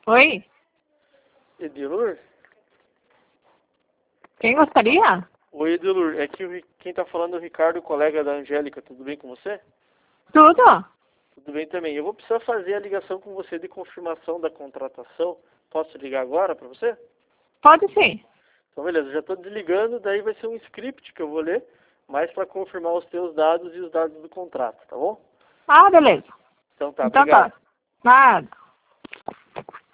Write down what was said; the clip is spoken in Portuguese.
Oi? Edilur? Quem gostaria? Oi, Edilur. É que quem tá falando é o Ricardo, colega da Angélica. Tudo bem com você? Tudo? Tudo bem também. Eu vou precisar fazer a ligação com você de confirmação da contratação. Posso ligar agora para você? Pode sim. Então, beleza. Já estou desligando. Daí vai ser um script que eu vou ler, mais para confirmar os teus dados e os dados do contrato, tá bom? Ah, beleza. Então tá, Então obrigado. tá. Nada.